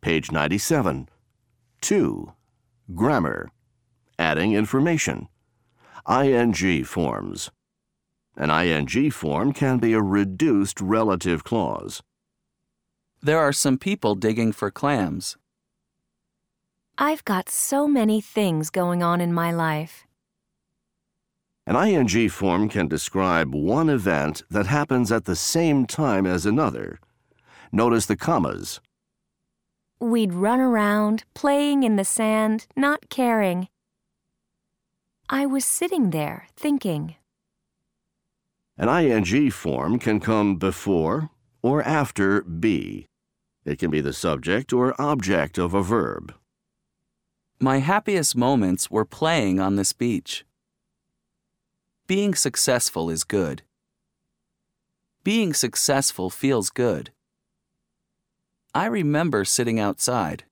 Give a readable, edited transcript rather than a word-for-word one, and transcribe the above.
Page 97. 2. Grammar. Adding information. ING forms. An ING form can be a reduced relative clause. There are some people digging for clams. I've got so many things going on in my life. An ING form can describe one event that happens at the same time as another. Notice the commas. We'd run around, playing in the sand, not caring. I was sitting there, thinking. An ING form can come before or after be. It can be the subject or object of a verb. My happiest moments were playing on this beach. Being successful is good. Being successful feels good. I remember sitting outside.